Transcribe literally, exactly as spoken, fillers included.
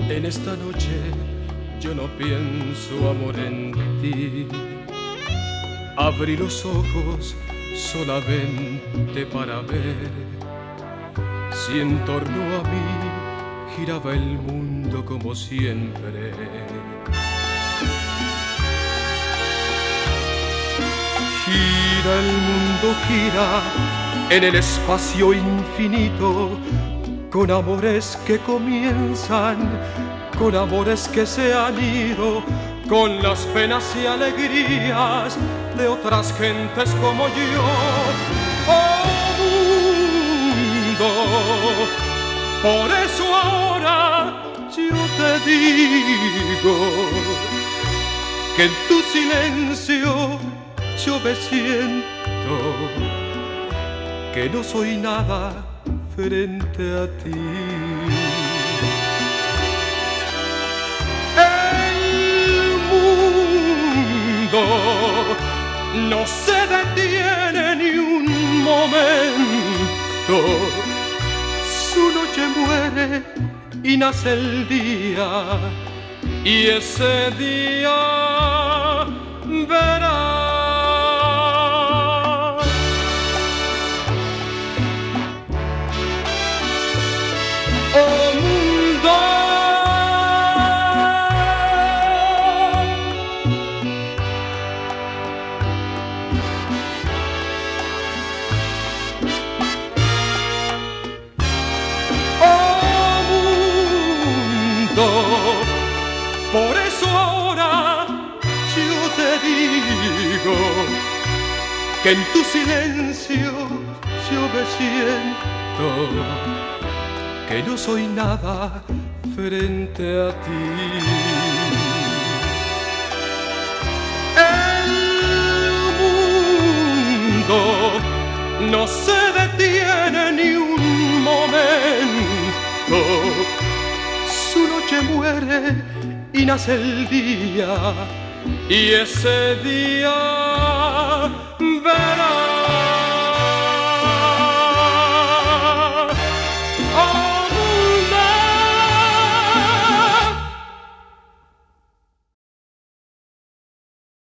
En esta noche yo no pienso, amor, en ti. Abrí los ojos solamente para ver si en torno a mí giraba el mundo como siempre. Gira el mundo, gira en el espacio infinito, con amores que comienzan, con amores que se han ido, con las penas y alegrías de otras gentes como yo. Oh mundo, por eso ahora yo te digo que en tu silencio yo me siento que no soy nada frente a ti. El mundo no se detiene ni un momento. Su noche muere y nace el día, y ese día verás. Oh mundo, oh mundo, por eso ahora yo te digo que en tu silencio yo me siento que no soy nada frente a ti. El mundo no se detiene ni un momento. Su noche muere y nace el día, y ese día verás.